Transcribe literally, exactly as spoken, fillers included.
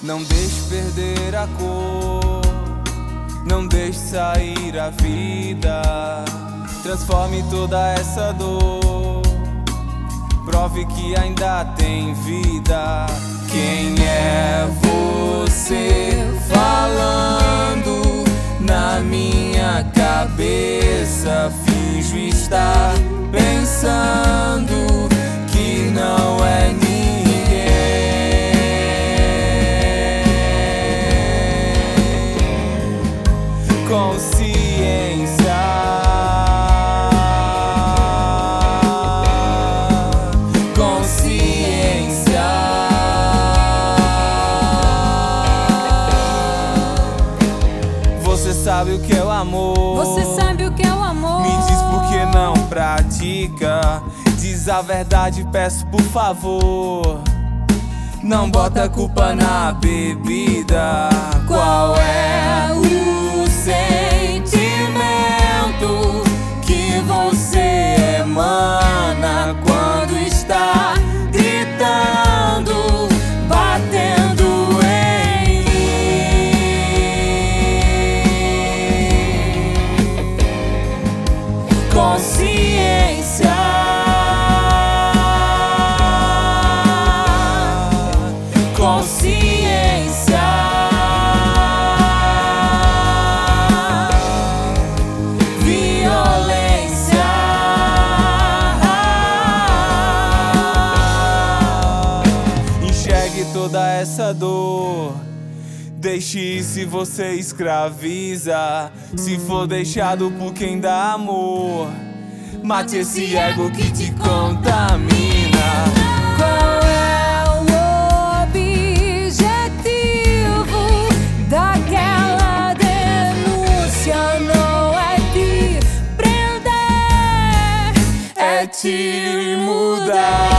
Não deixe perder a cor, não deixe sair a vida. Transforme toda essa dor, prove que ainda tem vida. Quem é você falando na minha cabeça? Finjo estar pensando que não é ninguém. Consciência, consciência. Você sabe o que é o amor? Você sabe o que é o amor? Me diz por que não pratica. Diz a verdade, peço por favor. Não bota a culpa na bebida. Qual é o sentimento que você emana quando está gritando, batendo em mim? Consciência, consciência. Violência, enxergue toda essa dor. Deixe se você escraviza. Se for deixado por quem dá amor, mate esse ego que te contamina. Qual é o objetivo daquela denúncia? Não é te prender, É te mudar.